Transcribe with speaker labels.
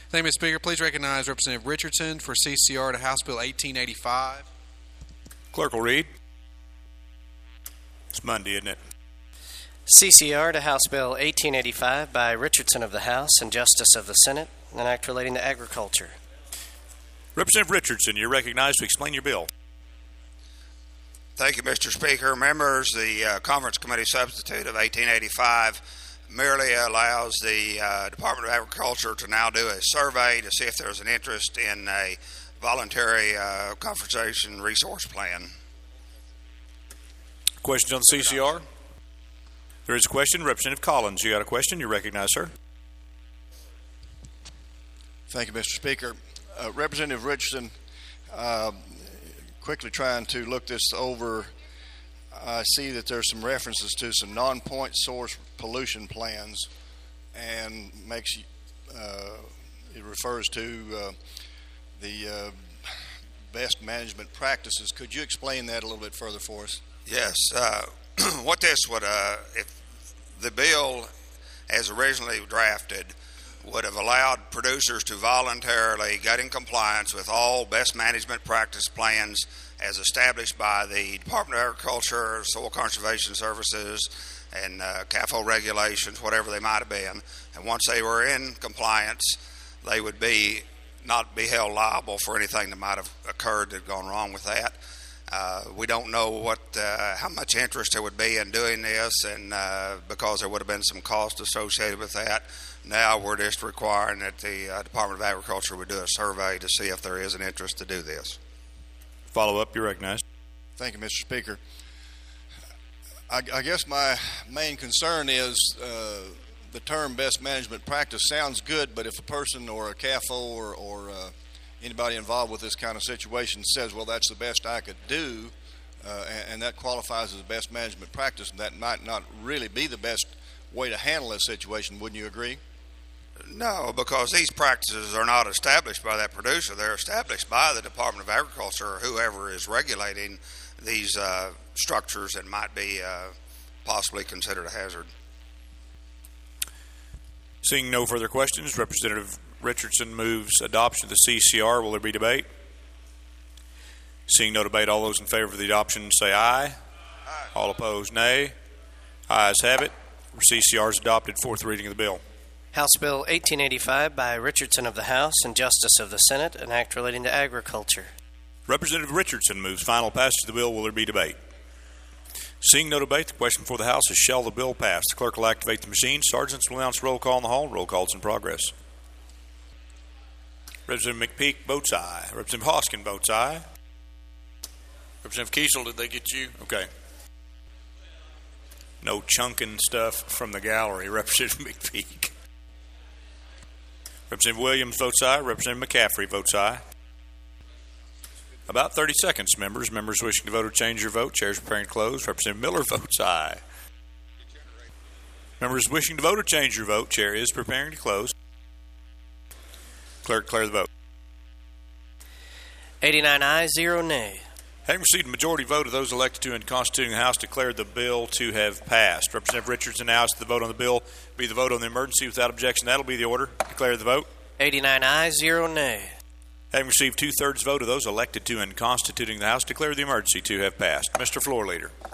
Speaker 1: Thank you, Mr. Speaker. Please recognize Representative Richardson for CCR to House Bill 1885.
Speaker 2: Clerk will read. It's Monday, isn't it?
Speaker 3: CCR to House Bill 1885 by Richardson of the House and Justice of the Senate, an act relating to agriculture.
Speaker 2: Representative Richardson, you're recognized to explain your bill.
Speaker 4: Thank you, Mr. Speaker. Members, the Conference Committee substitute of 1885 merely allows the Department of Agriculture to now do a survey to see if there's an interest in a voluntary conservation resource plan.
Speaker 2: Questions on the CCR? There is a question. Representative Collins, you got a question? You're recognized, sir.
Speaker 5: Thank you, Mr. Speaker. Representative Richardson, quickly trying to look this over, I see that there's some references to some non-point source pollution plans, and it refers to the best management practices. Could you explain that a little bit further for us?
Speaker 4: Yes. What this would, if the bill as originally drafted would have allowed producers to voluntarily get in compliance with all best management practice plans as established by the Department of Agriculture, Soil Conservation Services, and CAFO regulations, whatever they might have been. And once they were in compliance, they would not be held liable for anything that might have occurred that had gone wrong with that. We don't know how much interest there would be in doing this, and because there would have been some cost associated with that. Now we're just requiring that the Department of Agriculture would do a survey to see if there is an interest to do this.
Speaker 2: Follow up, you're recognized.
Speaker 5: Thank you, Mr. Speaker. I guess my main concern is the term best management practice sounds good, but if a person or a CAFO or anybody involved with this kind of situation says, well, that's the best I could do, and that qualifies as best management practice, and that might not really be the best way to handle this situation, wouldn't you agree?
Speaker 4: No, because these practices are not established by that producer. They're established by the Department of Agriculture or whoever is regulating these structures that might be possibly considered a hazard.
Speaker 2: Seeing no further questions, Representative Richardson moves adoption of the CCR. Will there be debate? Seeing no debate, all those in favor of the adoption say aye.
Speaker 4: Aye.
Speaker 2: All opposed, nay. Ayes have it. CCR is adopted. Fourth reading of the bill.
Speaker 3: House Bill 1885 by Richardson of the House and Justice of the Senate, an act relating to agriculture.
Speaker 2: Representative Richardson moves final passage of the bill. Will there be debate? Seeing no debate, the question before the House is, shall the bill pass? The clerk will activate the machine. Sergeants will announce roll call in the hall. Roll call is in progress. Representative McPeak votes aye. Representative Hoskin votes aye. Representative Kiesel, did they get you? Okay. No chunking stuff from the gallery. Representative McPeak. Representative Williams votes aye. Representative McCaffrey votes aye. About 30 seconds, members. Members wishing to vote or change your vote. Chair is preparing to close. Representative Miller votes aye. Members wishing to vote or change your vote. Chair is preparing to close. Clerk, declare the vote.
Speaker 3: 89 ayes, 0 nay.
Speaker 2: Having received a majority vote of those elected to and constituting the House, declare the bill to have passed. Representative Richardson asks the vote on the bill be the vote on the emergency without objection. That'll be the order. Declare the vote.
Speaker 3: 89 ayes, 0 nay.
Speaker 2: Having received two-thirds vote of those elected to and constituting the House, declare the emergency to have passed. Mr. Floor Leader.